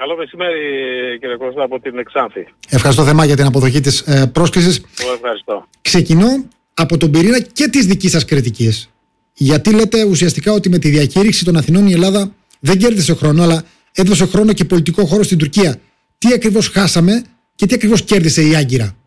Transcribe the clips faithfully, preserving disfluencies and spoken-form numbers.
Καλό μεσημέρι, κύριε Κώστα, από την Εξάνθη. Ευχαριστώ θερμά για την αποδοχή της ε, πρόσκλησης. Εγώ ευχαριστώ. Ξεκινώ από τον πυρήνα και της δικής σας κριτικής. Γιατί λέτε ουσιαστικά ότι με τη διακήρυξη των Αθηνών η Ελλάδα δεν κέρδισε χρόνο, αλλά έδωσε χρόνο και πολιτικό χώρο στην Τουρκία. Τι ακριβώς χάσαμε και τι ακριβώς κέρδισε η Άγκυρα?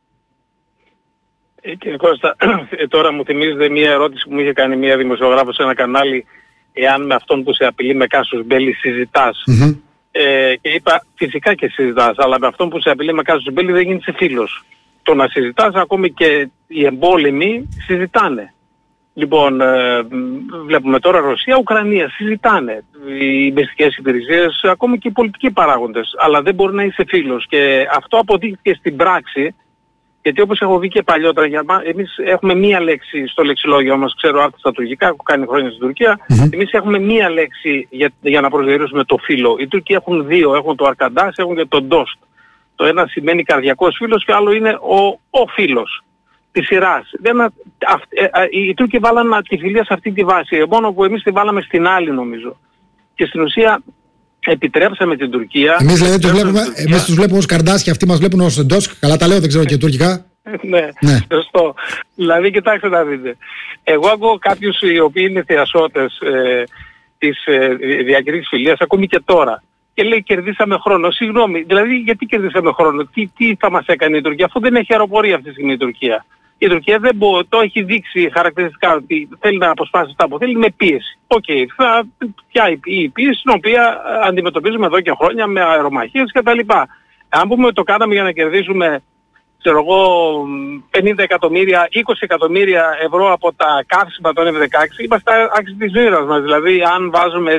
Ε, κύριε Κώστα, τώρα μου θυμίζετε μια ερώτηση που μου είχε κάνει μια δημοσιογράφος σε ένα κανάλι, εάν με αυτόν που σε απειλεί με κάσους μπέλη συζητάς. Mm-hmm. Ε, και είπα φυσικά και συζητάς, αλλά με αυτόν που σε απειλεί με κάσους μπέλη δεν γίνεσαι φίλος. Το να συζητάς, ακόμη και οι εμπόλεμοι συζητάνε. Λοιπόν, ε, βλέπουμε τώρα Ρωσία, Ουκρανία, συζητάνε οι μυστικές υπηρεσίες, ακόμη και οι πολιτικοί παράγοντες, αλλά δεν μπορεί να είσαι φίλος. Και αυτό αποδείχθηκε στην πράξη, γιατί όπως έχω δει και παλιότερα, εμείς έχουμε μία λέξη στο λεξιλόγιο μας, ξέρω άρθρα στα τουρκικά, έχω κάνει χρόνια στην Τουρκία, mm-hmm. εμείς έχουμε μία λέξη για, για να προσδιορίσουμε το φίλο. Οι Τούρκοι έχουν δύο, έχουν το αρκαντάς, έχουν και το ντόστ. Το ένα σημαίνει καρδιακός φίλος και άλλο είναι ο, ο φίλος της σειράς. Δεν, α, α, α, οι Τούρκοι βάλαν τη φιλία σε αυτή τη βάση, μόνο που εμείς τη βάλαμε στην άλλη νομίζω. Και στην ουσία επιτρέψαμε την Τουρκία. Εμείς δηλαδή τους βλέπουμε, εμείς τους βλέπουμε ως καρντάς και αυτοί μας βλέπουν ως ντόσκ. Καλά τα λέω, δεν ξέρω και τουρκικά. ναι, ναι, σωστό. Δηλαδή κοιτάξτε να δείτε. Εγώ ακούω κάποιους οι οποίοι είναι θεασότες ε, της ε, διακήρυξης φιλίας, ακόμη και τώρα. Και λέει κερδίσαμε χρόνο. Συγγνώμη, δηλαδή γιατί κερδίσαμε χρόνο, τι, τι θα μας έκανε η Τουρκία, αφού δεν έχει αεροπορία αυτή τη στιγμή η Τουρκία. Η Τουρκία δεν μπο, το έχει δείξει χαρακτηριστικά ότι θέλει να αποσπάσει αυτά που θέλει με πίεση. Οκ, okay, θα πια η πίεση την οποία αντιμετωπίζουμε εδώ και χρόνια με αερομαχίες κτλ. Αν πούμε ότι το κάναμε για να κερδίσουμε, ξέρω εγώ, πενήντα εκατομμύρια, είκοσι εκατομμύρια ευρώ από τα καύσιμα των εφ δεκαέξι, είμαστε άξιοι της μοίρας μας. Δηλαδή αν βάζουμε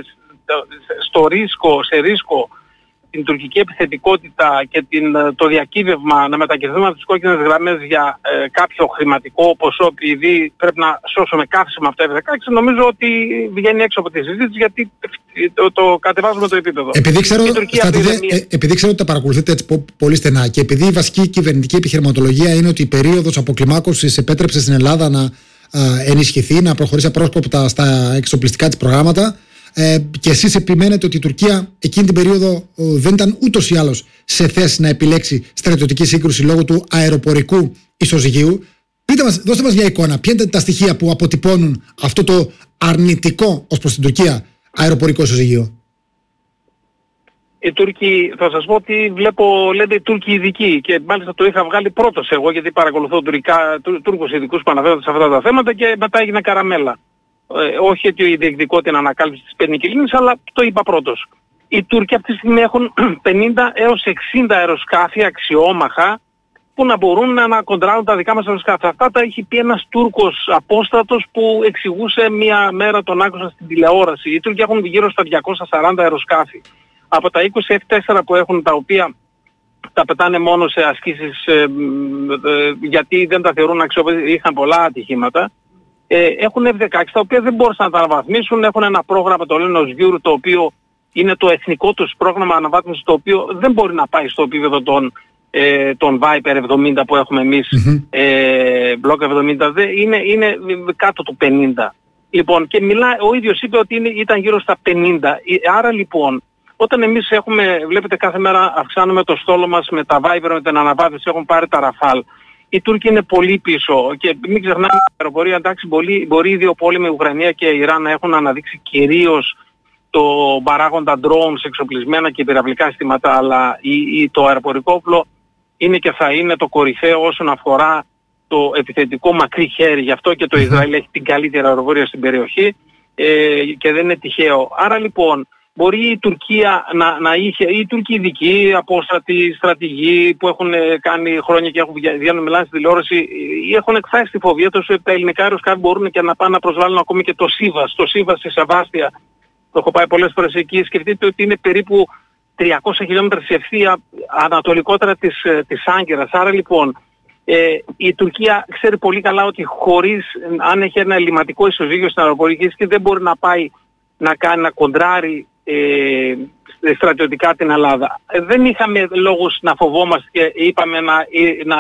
στο ρίσκο, σε ρίσκο την τουρκική επιθετικότητα και την, το διακύβευμα να μετακινηθούμε από τις κόκκινες γραμμές για ε, κάποιο χρηματικό ποσό, επειδή πρέπει να σώσουμε καύσιμα από τα εφ δεκαέξι, νομίζω ότι βγαίνει έξω από τη συζήτηση, γιατί το, το κατεβάζουμε το επίπεδο. Επειδή ξέρω, στρατηγέ, μία... ε, επειδή ξέρω ότι τα παρακολουθείτε έτσι πολύ στενά και επειδή η βασική κυβερνητική επιχειρηματολογία είναι ότι η περίοδος αποκλιμάκωσης επέτρεψε στην Ελλάδα να α, ενισχυθεί, να προχωρήσει απρόσκοπτα στα εξοπλιστικά της προγράμματα, Ε, και εσείς επιμένετε ότι η Τουρκία εκείνη την περίοδο ε, δεν ήταν ούτως ή άλλως σε θέση να επιλέξει στρατιωτική σύγκρουση λόγω του αεροπορικού ισοζυγίου. Πείτε μας, δώστε μας μια εικόνα. Ποια είναι τα στοιχεία που αποτυπώνουν αυτό το αρνητικό ως προς την Τουρκία αεροπορικό ισοζυγείο? Οι Τούρκοι, θα σας πω ότι βλέπω, λέτε οι Τούρκοι ειδικοί, και μάλιστα το είχα βγάλει πρώτος εγώ, γιατί παρακολουθώ τουρκικά, Τούρκους ειδικούς που αναφέρονται σε αυτά τα θέματα, και μετά έγινε καραμέλα. Ε, όχι ότι διεκδικώ την ανακάλυψη της πενικυλίνης, αλλά το είπα πρώτος. Οι Τούρκοι αυτή τη στιγμή έχουν πενήντα έως εξήντα αεροσκάφη αξιόμαχα που να μπορούν να ανακοντράρουν τα δικά μας αεροσκάφη. Αυτά τα έχει πει ένας Τούρκος απόστρατος που εξηγούσε μία μέρα, τον άκουσα στην τηλεόραση. Οι Τούρκοι έχουν γύρω στα διακόσια σαράντα αεροσκάφη. Από τα είκοσι εφ τέσσερα που έχουν, τα οποία τα πετάνε μόνο σε ασκήσεις ε, ε, ε, γιατί δεν τα θεωρούν αξιόπιστα, είχαν πολλά ατυχήματα. Ε, έχουν εφ δεκαέξι τα οποία δεν μπορούσαν να τα αναβαθμίσουν, έχουν ένα πρόγραμμα, το λένε ως Γιούρ, το οποίο είναι το εθνικό τους πρόγραμμα αναβάθμισης, το οποίο δεν μπορεί να πάει στο επίπεδο των, ε, των Viper εβδομήντα που έχουμε εμείς, mm-hmm. ε, Block εβδομήντα, δε, είναι, είναι κάτω του πενήντα. Λοιπόν, και μιλά, ο ίδιος είπε ότι είναι, ήταν γύρω στα πενήντα. Άρα λοιπόν, όταν εμείς έχουμε, βλέπετε κάθε μέρα αυξάνουμε το στόλο μας με τα Viper, με την αναβάθμιση, έχουν πάρει τα Rafale. Οι Τούρκοι είναι πολύ πίσω και μην ξεχνάμε την αεροπορία, εντάξει, μπορεί, μπορεί οι δύο πόλεμοι, Ουκρανία και Ιράν, να έχουν αναδείξει κυρίως το παράγοντα drones, εξοπλισμένα και πυραυλικά συστήματα, αλλά η, η, το αεροπορικό όπλο είναι και θα είναι το κορυφαίο όσον αφορά το επιθετικό μακρύ χέρι. Γι' αυτό και το Ισραήλ έχει την καλύτερη αεροπορία στην περιοχή ε, και δεν είναι τυχαίο. Άρα λοιπόν, μπορεί η Τουρκία να, να είχε, οι Τούρκοι ειδικοί, απόστρατοι, στρατηγοί που έχουν κάνει χρόνια και έχουν βγαίνουν μιλάνε στη τηλεόραση, έχουν εκφράσει τη φοβία τους ότι τα ελληνικά αεροσκάφη μπορούν και να πάνε να προσβάλλουν ακόμη και το Σίβας. Το Σίβας στη Σεβάστια, το έχω πάει πολλές φορές εκεί, σκεφτείτε ότι είναι περίπου τριακόσια χιλιόμετρα σε ευθεία ανατολικότερα της, της Άγκυρας. Άρα λοιπόν, ε, η Τουρκία ξέρει πολύ καλά ότι χωρίς, αν έχει ένα ελληματικό ισοζύγιο στην αεροπορική και δεν μπορεί να πάει να κάνει, να κοντράρει ε, στρατιωτικά την Ελλάδα. Ε, δεν είχαμε λόγους να φοβόμαστε και είπαμε να, να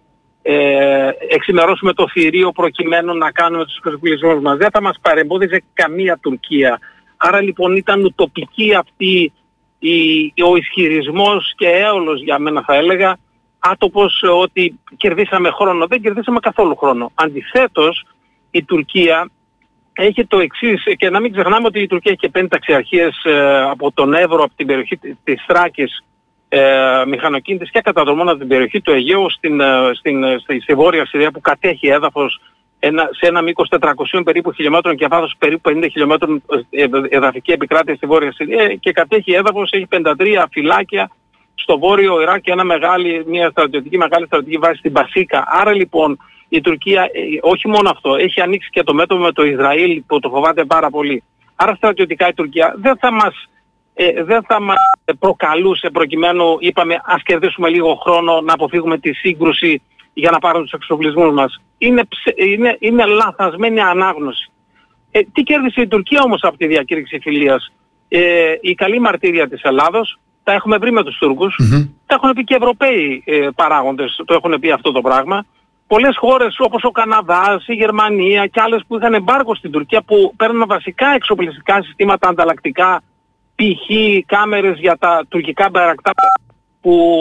ε, εξημερώσουμε το θηρίο προκειμένου να κάνουμε τους εξοπλισμούς μας. Δεν θα μας παρεμπόδιζε καμία Τουρκία. Άρα λοιπόν ήταν ουτοπική αυτή η, ο ισχυρισμός και έολος για μένα θα έλεγα άτοπος ότι κερδίσαμε χρόνο. Δεν κερδίσαμε καθόλου χρόνο. Αντιθέτως η Τουρκία έχει το εξής, και να μην ξεχνάμε ότι η Τουρκία έχει και πέντε ταξιαρχίες ε, από τον Εύρο, από την περιοχή της Θράκης, ε, μηχανοκίνητες και κατά δρομών από την περιοχή του Αιγαίου στην, ε, στην, ε, στη, στη Βόρεια Συρία που κατέχει έδαφος ένα, σε ένα μήκος τετρακοσίων περίπου χιλιόμετρων και βάθος περίπου πενήντα χιλιόμετρων ε, εδαφική επικράτεια στη Βόρεια Συρία και κατέχει έδαφος, έχει πενήντα τρία φυλάκια στο Βόρειο Ιράκ και ένα μεγάλη, μια στρατιωτική, μεγάλη στρατιωτική βάση στην Πασίκα. Άρα λοιπόν η Τουρκία, όχι μόνο αυτό, έχει ανοίξει και το μέτωπο με το Ισραήλ που το φοβάται πάρα πολύ. Άρα στρατιωτικά η Τουρκία δεν θα μας, ε, δεν θα μας προκαλούσε προκειμένου, είπαμε, ας κερδίσουμε λίγο χρόνο να αποφύγουμε τη σύγκρουση για να πάρουν τους εξοπλισμούς μας. Είναι, είναι, είναι λαθασμένη ανάγνωση. Ε, τι κέρδισε η Τουρκία όμως από τη διακήρυξη φιλίας? Ε, η καλή μαρτύρια της Ελλάδος, τα έχουμε βρει με τους Τούρκους, mm-hmm. τα έχουν πει και Ευρωπαίοι ε, παράγοντες, το έχουν πει αυτό το πράγμα. Πολλές χώρες όπως ο Καναδάς, η Γερμανία και άλλες που είχαν εμπάργκο στην Τουρκία που παίρνουν βασικά εξοπλιστικά συστήματα ανταλλακτικά, π.χ. κάμερες για τα τουρκικά μπαρακτά που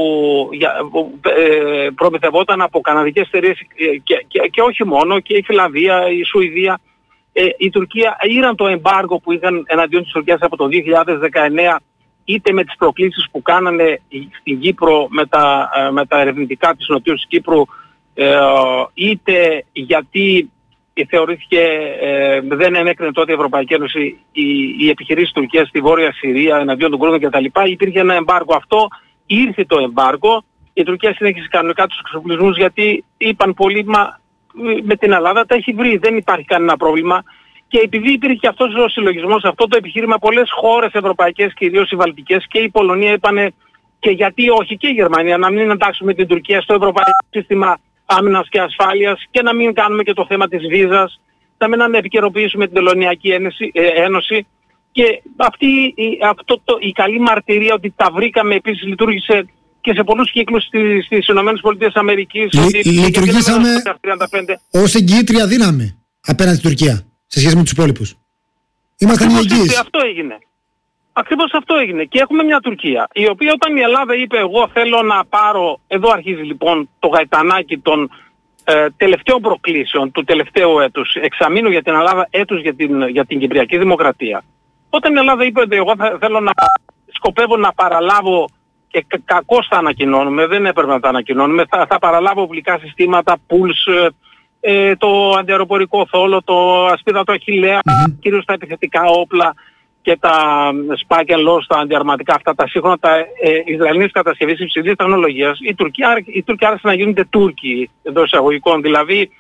ε, προμηθευόταν από καναδικές εταιρείες και, και, και όχι μόνο, και η Φιλανδία, η Σουηδία. Ε, η Τουρκία ήραν το εμπάργκο που είχαν εναντίον της Τουρκίας από το δύο χιλιάδες δεκαεννέα, είτε με τις προκλήσεις που κάνανε στην Κύπρο με τα, με τα ερευνητικά της Νοτιού της Κύπρου, είτε γιατί θεωρήθηκε, ε, δεν ενέκρινε τότε η Ευρωπαϊκή Ένωση η, η επιχειρήση της Τουρκίας στη Βόρεια Συρία εναντίον των Κούρδων κτλ. Υπήρχε ένα εμπάργκο αυτό, ήρθε το εμπάργκο, η Τουρκία συνέχισε κανονικά τους εξοπλισμούς γιατί είπαν πολλοί, μα με την Ελλάδα τα έχει βρει, δεν υπάρχει κανένα πρόβλημα. Και επειδή υπήρχε και αυτός ο συλλογισμός, αυτό το επιχείρημα, πολλές χώρες ευρωπαϊκές, κυρίως οι βαλτικές και η Πολωνία, είπανε και γιατί όχι, και η Γερμανία, να μην εντάξουμε την Τουρκία στο ευρωπαϊκό σύστημα άμυνας και ασφάλειας και να μην κάνουμε και το θέμα της βίζας, να μην επικαιροποιήσουμε την Τελωνειακή Ένωση. Και αυτή η, αυτό το, η καλή μαρτυρία ότι τα βρήκαμε επίσης λειτουργήσε και σε πολλούς κύκλους στις, στις ΗΠΑ. Λει, λειτουργήσαμε ως εγγυήτρια δύναμη απέναντι στην Τουρκία σε σχέση με τους υπόλοιπους. Ήμασταν οι εγγύες. Αυτό έγινε. Ακριβώς αυτό έγινε. Και έχουμε μια Τουρκία, η οποία όταν η Ελλάδα είπε εγώ θέλω να πάρω, εδώ αρχίζει λοιπόν το γαϊτανάκι των ε, τελευταίων προκλήσεων του τελευταίου έτους, εξαμήνου για την Ελλάδα, έτους για την, για την Κυπριακή Δημοκρατία. Όταν η Ελλάδα είπε ότι εγώ θα, θέλω να σκοπεύω να παραλάβω, και κα, κακώς θα ανακοινώνουμε, δεν έπρεπε να τα ανακοινώνουμε, θα, θα παραλάβω οπλικά συστήματα, pools, ε, το αντιαεροπορικό θόλο, το ασπίδα του Αχιλλέα, mm-hmm. κυρίως τα επιθετικά όπλα και τα σπάκια λος, τα αντιαρματικά αυτά, τα σύγχρονα, τα ε, Ισραηλινής κατασκευής υψηλής τεχνολογίας, η Τουρκία, η Τουρκία άρχισε να γίνονται Τούρκοι εντός εισαγωγικών. Δηλαδή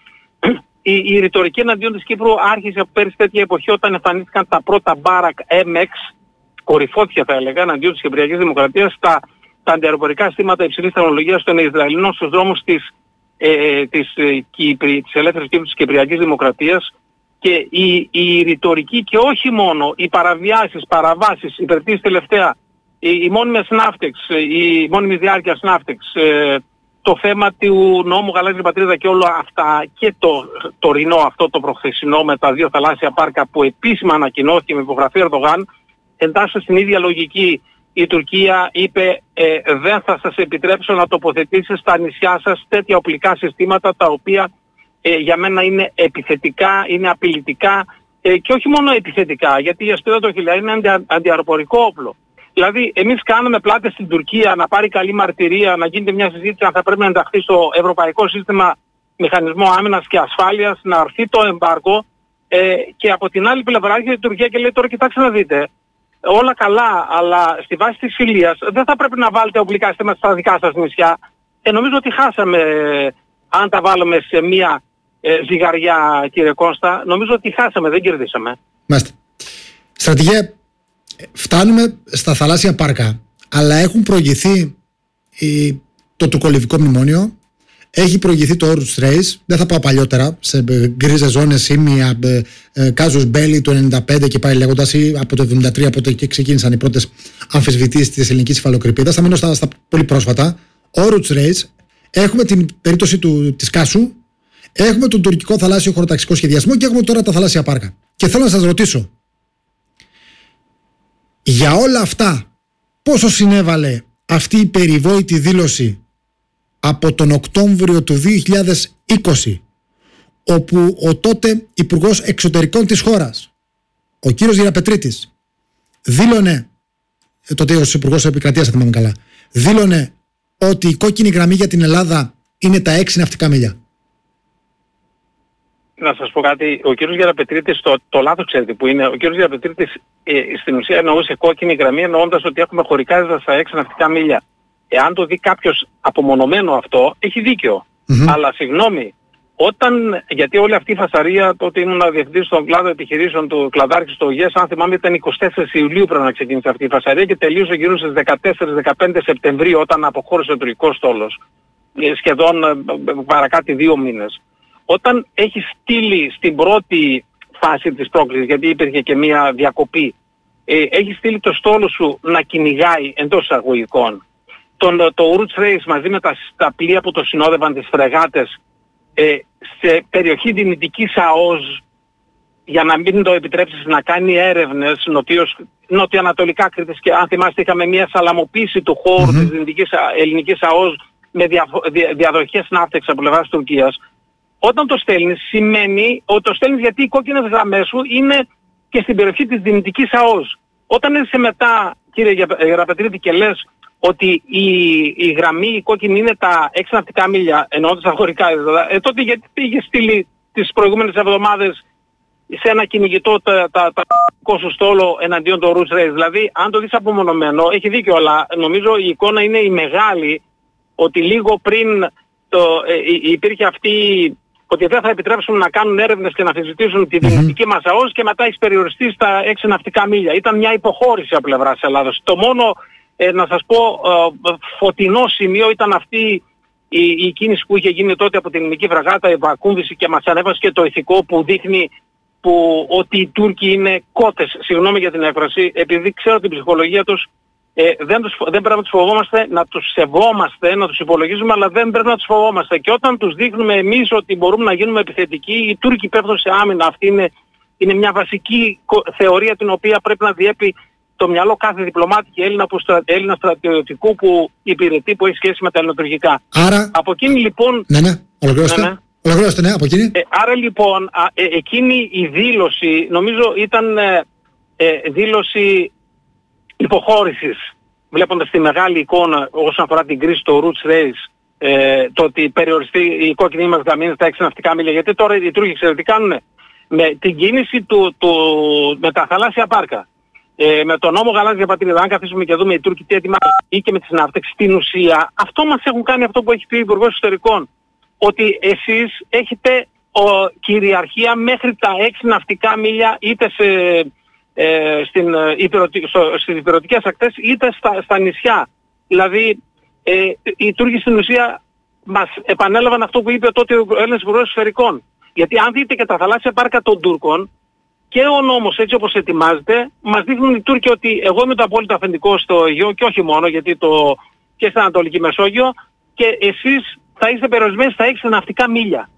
η, η ρητορική εναντίον της Κύπρου άρχισε από πέρυσι τέτοια εποχή όταν εμφανίστηκαν τα πρώτα μπάρακ εμ εξ, κορυφώθηκε θα έλεγα, εναντίον της Κυπριακής Δημοκρατίας, τα, τα αντιαεροπορικά συστήματα υψηλής τεχνολογίας των Ισραηλινών στους δρόμους της, ε, της, ε, Κύπρη, της ελεύθερης Κύπρου της Κυπριακής Δημοκρατίας. Και η, η ρητορική και όχι μόνο, οι παραβιάσεις, παραβάσεις, υπερτήσεις τελευταία, οι, οι μόνιμες ναύτεξ, η μόνιμη διάρκεια ναύτεξ, ε, το θέμα του νόμου Γαλάζια Πατρίδα και όλα αυτά και το τωρινό αυτό το προχθεσινό με τα δύο θαλάσσια πάρκα που επίσημα ανακοινώθηκε με υπογραφή Ερντογάν, εντάσσεται στην ίδια λογική. Η Τουρκία είπε ε, δεν θα σας επιτρέψω να τοποθετήσετε στα νησιά σας τέτοια οπλικά συστήματα τα οποία Ε, για μένα είναι επιθετικά, είναι απειλητικά ε, και όχι μόνο επιθετικά, γιατί η ασπίδα του Αχιλλέα είναι αντι, αντιαεροπορικό όπλο. Δηλαδή εμείς κάνουμε πλάτες στην Τουρκία να πάρει καλή μαρτυρία, να γίνεται μια συζήτηση αν θα πρέπει να ενταχθεί στο Ευρωπαϊκό Σύστημα Μηχανισμό Άμυνας και Ασφάλειας, να αρθεί το εμπάργκο ε, και από την άλλη πλευρά έρχεται η Τουρκία και λέει τώρα κοιτάξτε να δείτε, όλα καλά, αλλά στη βάση της φιλίας δεν θα πρέπει να βάλετε οπλικά συστήματα στα δικά σας νησιά. Ε, νομίζω ότι χάσαμε ε, αν τα βάλουμε σε μια Ε, ζυγαριά, κύριε Κώστα, νομίζω ότι χάσαμε, δεν κερδίσαμε. Μάλιστα. Στρατηγέ, φτάνουμε στα θαλάσσια πάρκα, αλλά έχουν προηγηθεί η, το τουρκολιβικό μνημόνιο, έχει προηγηθεί το Όρους Race, δεν θα πάω παλιότερα, σε γκρίζες ζώνες, Σίμια, Κάζους Μπέλη το ενενήντα πέντε και πάει λέγοντας, ή από το εβδομήντα τρία, από το ξεκίνησαν οι πρώτες αμφισβητήσεις της ελληνικής υφαλοκρηπίδας. Θα μείνω στα, στα πολύ πρόσφατα. Όρους Race, έχουμε την περίπτωση του, της Κάσου. Έχουμε τον τουρκικό θαλάσσιο χωροταξικό σχεδιασμό και έχουμε τώρα τα θαλάσσια πάρκα. Και θέλω να σας ρωτήσω, για όλα αυτά πόσο συνέβαλε αυτή η περιβόητη δήλωση από τον Οκτώβριο του δύο χιλιάδες είκοσι, όπου ο τότε Υπουργός Εξωτερικών της χώρας, ο κύριος Γεραπετρίτης, δήλωνε, τότε ως Υπουργός Επικρατείας, θα θυμάμαι καλά, δήλωνε ότι η κόκκινη γραμμή για την Ελλάδα είναι τα έξι ναυτικά μίλια. Να σας πω κάτι, ο κύριος Γεραπετρίτης, το, το λάθος ξέρετε που είναι, ο κύριος Γεραπετρίτης ε, στην ουσία εννοούσε κόκκινη γραμμή εννοώντας ότι έχουμε χωρικά έδρα στα έξι ναυτικά μίλια. Εάν το δει κάποιος απομονωμένο αυτό, έχει δίκιο. Mm-hmm. Αλλά συγγνώμη, όταν, γιατί όλη αυτή η φασαρία, τότε ήμουν διευθυντής στον κλάδο επιχειρήσεων του κλαδάρχης στο ΟΓΕΣ, αν θυμάμαι ήταν είκοσι τέσσερις Ιουλίου πρέπει να ξεκίνησε αυτή η φασαρία και τελείωσε γύρω στις δεκατέσσερα δεκαπέντε Σεπτεμβρίου όταν αποχώρησε ο τουρκικός στόλος. Σχεδόν παρακάτω δύο μήνες. Όταν έχει στείλει στην πρώτη φάση της πρόκλησης, γιατί υπήρχε και μια διακοπή, ε, έχει στείλει το στόλο σου να κυνηγάει εντός εισαγωγικών τον, το Roots Race μαζί με τα, τα πλοία που το συνόδευαν, τις φρεγάτες, ε, σε περιοχή δυνητικής ΑΟΣ, για να μην το επιτρέψεις να κάνει έρευνες νοτίως, νοτιοανατολικά Κρήτης, και αν θυμάστε είχαμε μια σαλαμοποίηση του χώρου mm-hmm. της δυνητικής ελληνικής ΑΟΣ με δια, δια, διαδοχές ναύτεξ από πλευράς Τουρκίας. Όταν το στέλνεις σημαίνει ότι το στέλνεις γιατί οι κόκκινες γραμμές σου είναι και στην περιοχή της δυνητικής ΑΟΣ. Όταν έρθει μετά, κύριε Γεραπετρίτη, και λες ότι η, η γραμμή η κόκκινη είναι τα έξι ναυτικά μίλια, εννοώντας τα χωρικά έδρα, ε, τότε γιατί πήγε στείλει τις προηγούμενες εβδομάδες σε ένα κυνηγητό τα, τα, τα σου στόλο εναντίον του Roots Race? Δηλαδή, αν το δεις απομονωμένο, έχει δίκιο, αλλά νομίζω η εικόνα είναι η μεγάλη, ότι λίγο πριν το, ε, υπήρχε αυτή, ότι δεν θα επιτρέψουν να κάνουν έρευνες και να αμφισβητήσουν τη δυνητική μας ΑΟΣ και μετά έχει περιοριστεί στα έξι ναυτικά μίλια. Ήταν μια υποχώρηση από πλευράς Ελλάδος. Το μόνο, ε, να σας πω, ε, φωτεινό σημείο ήταν αυτή η, η κίνηση που είχε γίνει τότε από την ελληνική φραγάτα, η βακούμβηση, και μας ανέβασε και το ηθικό που δείχνει που, ότι οι Τούρκοι είναι κότες, συγγνώμη για την έκφραση, επειδή ξέρω την ψυχολογία τους. Ε, δεν, τους, δεν πρέπει να τους φοβόμαστε, να τους σεβόμαστε, να τους υπολογίζουμε, αλλά δεν πρέπει να τους φοβόμαστε. Και όταν τους δείχνουμε εμείς ότι μπορούμε να γίνουμε επιθετικοί, οι Τούρκοι πέφτουν σε άμυνα. Αυτή είναι, είναι μια βασική θεωρία την οποία πρέπει να διέπει το μυαλό κάθε διπλωμάτη και Έλληνα, που στρα, Έλληνα στρατιωτικού που υπηρετεί, που έχει σχέση με τα ελληνοτουρκικά. Άρα... Από εκείνη λοιπόν... Ναι, ναι, ολοκληρώστε. Ναι, ναι. Ολοκληρώστε, ναι, από εκείνη. Ε, άρα λοιπόν, α, ε, εκείνη η δήλωση, νομίζω ήταν ε, ε, δήλωση υποχώρησης, βλέποντας τη μεγάλη εικόνα όσον αφορά την κρίση του Roots Race, ε, το ότι περιοριστεί η κόκκινη μας γραμμή στα έξι ναυτικά μίλια. Γιατί τώρα οι Τούρκοι ξέρετε τι κάνουν? Με την κίνηση του, του, με τα θαλάσσια πάρκα, ε, με τον νόμο Γαλάζια Πατρίδα, αν καθίσουμε και δούμε οι Τούρκοι τι ετοιμάζουν, ή και με τις ναύτεξ, στην ουσία αυτό μας έχουν κάνει αυτό που έχει πει ο Υπουργός Εξωτερικών, ότι εσείς έχετε ο, κυριαρχία μέχρι τα έξι ναυτικά μίλια, είτε σε... Ε, στην, στο, στις υπηρετικές ακτές είτε στα, στα νησιά. Δηλαδή ε, οι Τούρκοι στην ουσία μας επανέλαβαν αυτό που είπε τότε ο Έλληνας Υπουργός Εξωτερικών. Γιατί αν δείτε και τα θαλάσσια πάρκα των Τούρκων και ο νόμος έτσι όπως ετοιμάζεται, μας δείχνουν οι Τούρκοι ότι εγώ είμαι το απόλυτο αφεντικό στο Αιγαίο και όχι μόνο, γιατί το, και στην Ανατολική Μεσόγειο, και εσείς θα είστε περιορισμένοι στα έξι ναυτικά μίλια.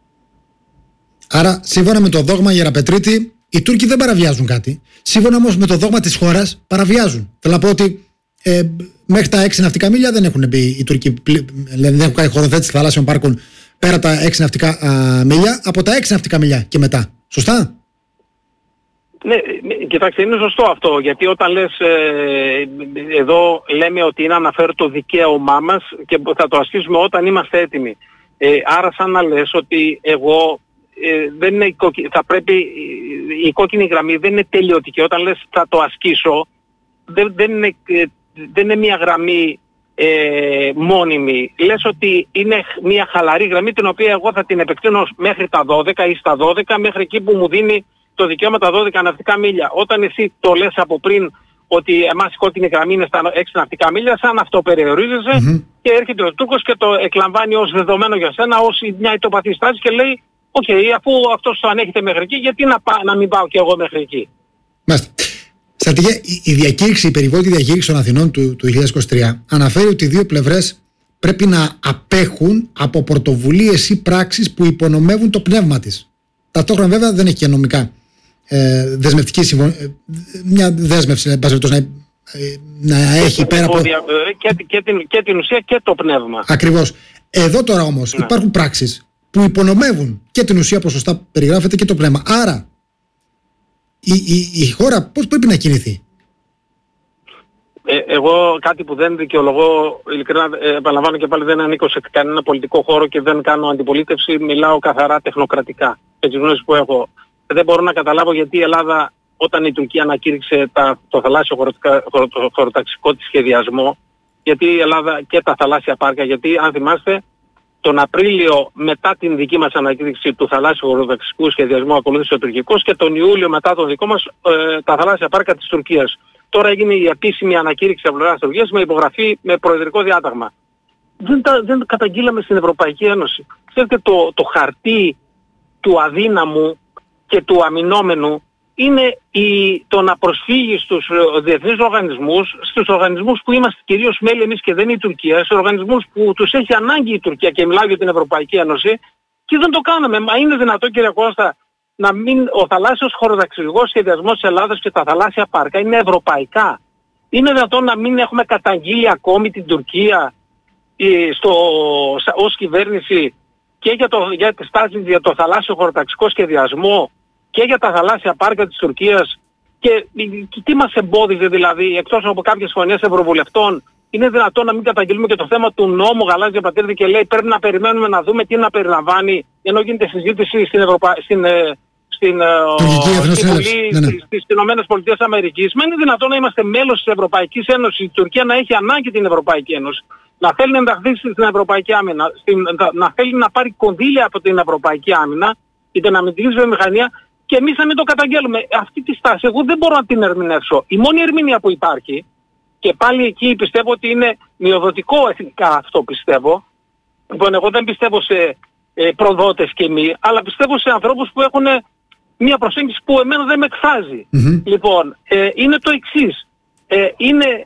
Άρα σύμφωνα με το δόγμα Γεραπετρίτη, οι Τούρκοι δεν παραβιάζουν κάτι. Σύμφωνα όμως με το δόγμα της χώρας, παραβιάζουν. Θέλω να πω ότι ε, μέχρι τα έξι ναυτικά μίλια δεν έχουν μπει οι Τούρκοι, δεν έχουν κάνει χωροθέτηση θαλάσσιων πάρκων πέρα τα έξι ναυτικά α, μίλια, από τα έξι ναυτικά μίλια και μετά. Σωστά? Ναι, κοιτάξτε, είναι σωστό αυτό, γιατί όταν λες, ε, εδώ λέμε ότι είναι αναφέρω το δικαίωμά μας και θα το ασκήσουμε όταν είμαστε έτοιμοι. Ε, άρα σαν να λες ότι εγώ... Ε, δεν είναι, θα πρέπει, η κόκκινη γραμμή δεν είναι τελειωτική. Όταν λες θα το ασκήσω, δεν, δεν, είναι, δεν είναι μια γραμμή ε, μόνιμη. Λες ότι είναι μια χαλαρή γραμμή την οποία εγώ θα την επεκτείνω μέχρι τα δώδεκα ή στα δώδεκα, μέχρι εκεί που μου δίνει το δικαίωμα τα δώδεκα ναυτικά μίλια. Όταν εσύ το λες από πριν ότι εμάς η κόκκινη γραμμή είναι στα έξι ναυτικά μίλια, σαν αυτό περιορίζεσαι mm-hmm. και έρχεται ο Τούρκος και το εκλαμβάνει ως δεδομένο για σένα, ως μια ητοπαθή στάση και λέει οκ, okay, αφού αυτός το ανέχεται μέχρι εκεί, γιατί να, πά, να μην πάω κι εγώ μέχρι εκεί. Μάλιστα. Στρατηγέ, η διακήρυξη, η περιβόητη διακήρυξη των Αθηνών του, του δύο χιλιάδες είκοσι τρία αναφέρει ότι οι δύο πλευρές πρέπει να απέχουν από πρωτοβουλίες ή πράξεις που υπονομεύουν το πνεύμα της. Ταυτόχρονα βέβαια δεν έχει και νομικά ε, δεσμευτική συμφωνία, μια δέσμευση, να ε, να έχει πέρα από... Και, και, την, και την ουσία και το πνεύμα. Ακριβώς. Εδώ τώρα όμως ναι. υπάρχουν πράξεις που υπονομεύουν και την ουσία, όπως σωστά περιγράφεται, και το πνεύμα. Άρα η, η, η χώρα πώς πρέπει να κινηθεί? Ε, εγώ κάτι που δεν δικαιολογώ, ειλικρινά ε, επαναλαμβάνω και πάλι, δεν ανήκω σε κανένα πολιτικό χώρο και δεν κάνω αντιπολίτευση, μιλάω καθαρά τεχνοκρατικά. Με τις γνώσεις που έχω, δεν μπορώ να καταλάβω γιατί η Ελλάδα, όταν η Τουρκία ανακήρυξε τα, το θαλάσσιο χωροταξικό της σχεδιασμό, γιατί η Ελλάδα και τα θαλάσσια πάρκα, γιατί αν θυμάστε, τον Απρίλιο μετά την δική μας ανακήρυξη του θαλάσσιου χωροταξικού σχεδιασμού ακολούθησε ο τουρκικός και τον Ιούλιο μετά τον δικό μας ε, τα θαλάσσια πάρκα της Τουρκίας. Τώρα έγινε η επίσημη ανακήρυξη από πλευράς της Τουρκίας με υπογραφή με προεδρικό διάταγμα. Δεν τα δεν καταγγείλαμε στην Ευρωπαϊκή Ένωση. Ξέρετε, το, το χαρτί του αδύναμου και του αμυνόμενου είναι η, το να προσφύγει στους διεθνείς οργανισμούς, στους οργανισμούς που είμαστε κυρίως μέλη εμείς και δεν είναι η Τουρκία, στους οργανισμούς που τους έχει ανάγκη η Τουρκία, και μιλάω για την Ευρωπαϊκή Ένωση, και δεν το κάναμε. Μα είναι δυνατό, κύριε Κώστα, να μην, ο θαλάσσιος χωροταξικός σχεδιασμός της Ελλάδας και τα θαλάσσια πάρκα είναι ευρωπαϊκά? Είναι δυνατόν να μην έχουμε καταγγείλει ακόμη την Τουρκία στο, ως κυβέρνηση και για, το, για τη στάση για το θαλάσσιο χωροταξικό σχεδιασμό και για τα θαλάσσια πάρκα της Τουρκίας, και, και τι μας εμπόδιζε δηλαδή, εκτός από κάποιες φωνές ευρωβουλευτών, είναι δυνατόν να μην καταγγείλουμε και το θέμα του νόμου Γαλάζια Πατρίδη και λέει πρέπει να περιμένουμε να δούμε τι να περιλαμβάνει, ενώ γίνεται συζήτηση στην, Ευρωπα... στην, στην, στην Βουλή ναι, ναι. στις Ηνωμένες Πολιτείες Αμερικής. Μα είναι δυνατόν να είμαστε μέλος της Ευρωπαϊκής Ένωσης, η Τουρκία να έχει ανάγκη την Ευρωπαϊκή Ένωση, να θέλει να ενταχθεί στην Ευρωπαϊκή Άμυνα, στην, να θέλει να πάρει κονδύλια από την Ευρωπαϊκή Άμυνα, η δυναμητική βιομηχανία, και εμείς να μην το καταγγέλουμε? Αυτή τη στάση εγώ δεν μπορώ να την ερμηνεύσω. Η μόνη ερμηνεία που υπάρχει, και πάλι εκεί πιστεύω ότι είναι μειοδοτικό εθνικά αυτό πιστεύω, λοιπόν εγώ δεν πιστεύω σε ε, προδότες και μη, αλλά πιστεύω σε ανθρώπους που έχουν μια προσέγγιση που εμένα δεν με εκφράζει. Mm-hmm. Λοιπόν, ε, είναι το εξής. Ε, είναι,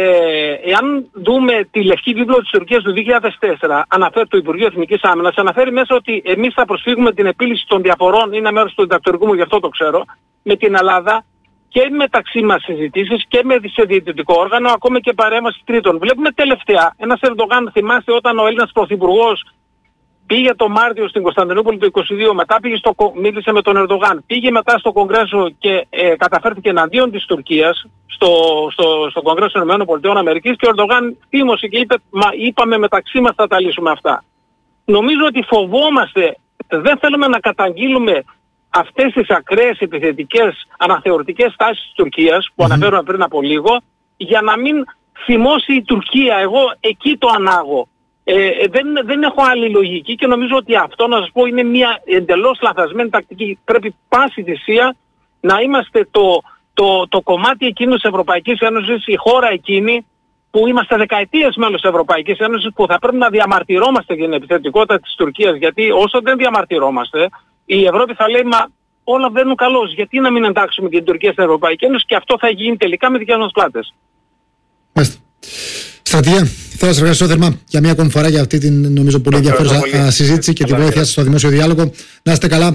ε, εάν δούμε τη Λευκή Βίβλο της Τουρκίας του δύο χιλιάδες τέσσερα, αναφέρει το Υπουργείο Εθνικής Άμυνας, αναφέρει μέσα ότι εμείς θα προσφύγουμε την επίλυση των διαφορών, είναι μέρος του διδακτορικού μου, γι' αυτό το ξέρω, με την Ελλάδα, και μεταξύ μας συζητήσεις και με σε διαιτητικό όργανο, ακόμα και παρέμβαση τρίτων. Βλέπουμε τελευταία, ένας Ερντογάν, θυμάστε όταν ο Έλληνας Πρωθυπουργός πήγε το Μάρτιο στην Κωνσταντινούπολη το είκοσι δύο, μετά πήγε στο, μίλησε με τον Ερντογάν, πήγε μετά στο Κογκρέσο και ε, καταφέρθηκε εναντίον της Τουρκίας, στο, στο, στο Κογκρέσο των ΗΠΑ, και ο Ερντογάν θύμωσε και είπε, μα είπαμε μεταξύ μας θα τα λύσουμε αυτά. Νομίζω ότι φοβόμαστε, δεν θέλουμε να καταγγείλουμε αυτές τις ακραίες επιθετικές αναθεωρητικές τάσεις της Τουρκίας που mm-hmm. αναφέρουμε πριν από λίγο, για να μην θυμώσει η Τουρκία. Εγώ εκεί το ανάγω. Ε, δεν, δεν έχω άλλη λογική και νομίζω ότι αυτό, να σας πω, είναι μια εντελώς λαθασμένη τακτική. Πρέπει πάση θυσία να είμαστε το, το, το κομμάτι εκείνο της Ευρωπαϊκής Ένωσης, η χώρα εκείνη που είμαστε δεκαετίες μέλος της Ευρωπαϊκής Ένωσης, που θα πρέπει να διαμαρτυρόμαστε για την επιθετικότητα της Τουρκίας, γιατί όσο δεν διαμαρτυρόμαστε, η Ευρώπη θα λέει, μα όλα βαίνουν καλώς, γιατί να μην εντάξουμε και την Τουρκία στην Ευρωπαϊκή Ένωση, και αυτό θα γίνει τελικά με δικές μας πλάτες. Μάλιστα. Στρατηγέ, θέλω να σας ευχαριστώ θερμά για μια ακόμη φορά για αυτή την νομίζω πολύ ενδιαφέρουσα συζήτηση και τη βοήθεια σας στο δημόσιο διάλογο. Να είστε καλά.